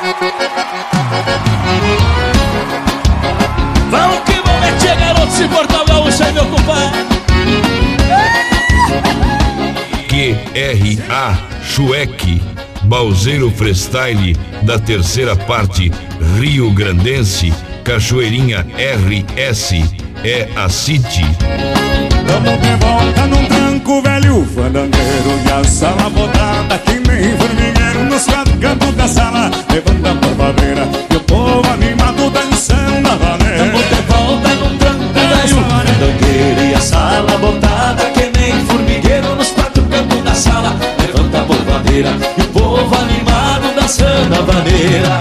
Vamos que vamos, é tia garoto, se Portal Gaúcho aí, meu compadre. QRA Chueque, Balzeiro Freestyle da terceira parte Rio Grandense, Cachoeirinha RS, é a City. Tamo de volta num tranco velho, fandangueiro e a sala botada que nem formigueiro nos quatro cantos da sala. Levanta a porvadeira e o povo animado dançando na vaneira. Tamo de volta num tranco velho, fandangueiro e a sala botada que nem formigueiro nos quatro cantos da sala. Levanta a porvadeira e o povo animado dançando a vaneira.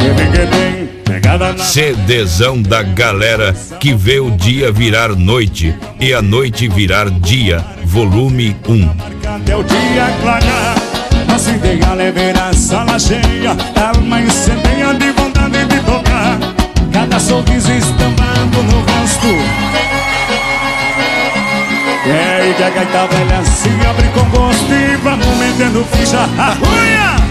CDzão da galera que vê o dia virar noite e a noite virar dia, volume 1. Até o dia clarear, nossa ideia é ver a sala cheia, alma incendeia de vontade de tocar, cada sorriso estampado no rosto. É aí que a gaita velha se abre com gosto e vamos metendo ficha. Arruia!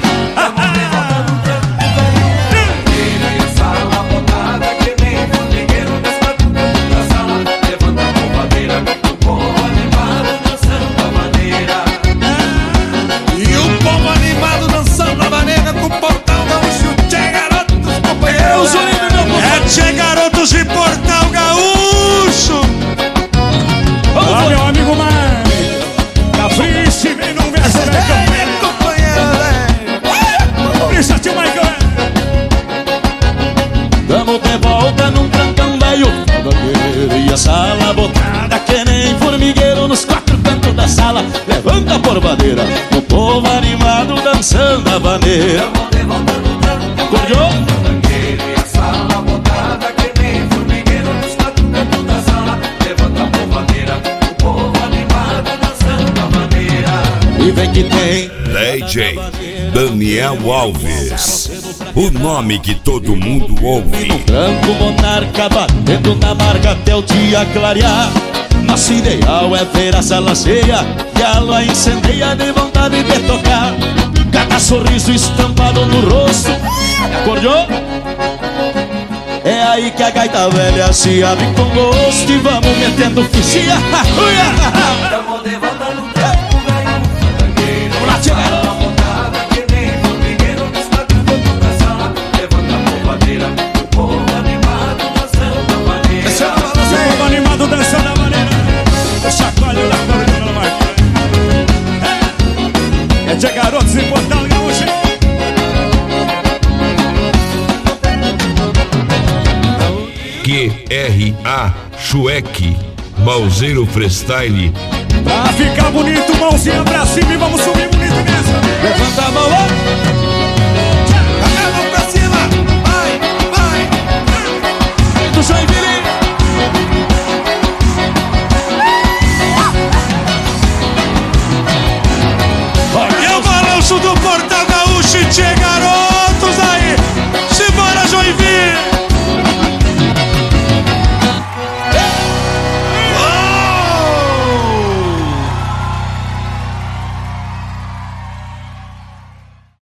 Tchê garotos de Portal Gaúcho. Olá, meu amigo Mãe, capriche, vem num verso velho, companheiro. Capricha, tio Michael. Tamo de volta num trancão velho, e a sala botada que nem formigueiro nos quatro cantos da sala. Levanta a porvadeira, o povo animado dançando a vaneira. Tamo de volta num trancão velho, e vem que tem DJ Daniel Alves, o nome que todo mundo ouve. no tranco monarca batendo na marca até o dia clarear. Nosso ideal é ver a sala cheia e a lua incendeia de vontade de tocar, cada sorriso estampado no rosto. Acordou? É aí que a gaita velha se abre com gosto e vamos metendo fichinha. Tamo de volta no tranco velho, vamos lá, tia garoto. Dançando a maneira, chacoalho da corrida no marco. É de garotos em Portal Gaúcho. QRA Chueque, Balzeiro Freestyle. Pra ficar bonito, mãozinha pra cima e vamos subir.